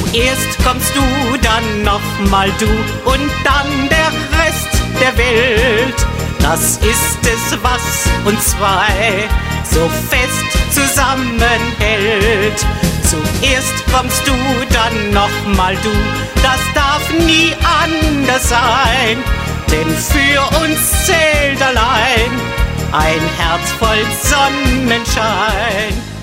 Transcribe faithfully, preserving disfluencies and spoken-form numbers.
Zuerst kommst du, dann nochmal du und dann der Rest der Welt. Das ist es, was uns zwei so fest zusammenhält. Zuerst kommst du, dann nochmal du, das darf nie anders sein. Denn für uns zählt allein ein Herz voll Sonnenschein.